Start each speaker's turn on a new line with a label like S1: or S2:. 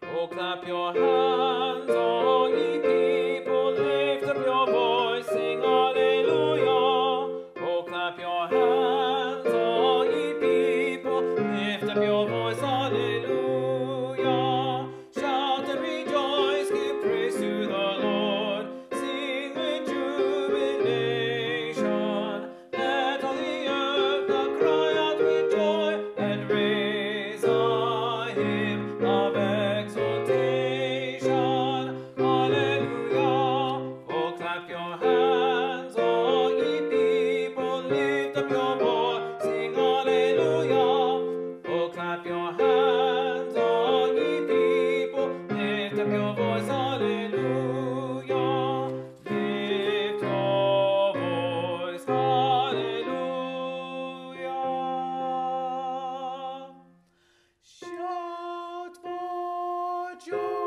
S1: Oh, clap your hands, all ye people, lift up your voice, sing hallelujah. Oh, clap your hands, all ye people, lift up your voice, hallelujah. Shout and rejoice, give praise to the Lord, sing with jubilation. Let all the earth now cry out with joy and raise a hymn of exaltation. Hallelujah. Oh, clap your hands, all ye people, lift up your voice, sing hallelujah. Oh, clap your hands, all ye people, lift up your voice, hallelujah. Lift your voice, hallelujah. Shout for joy.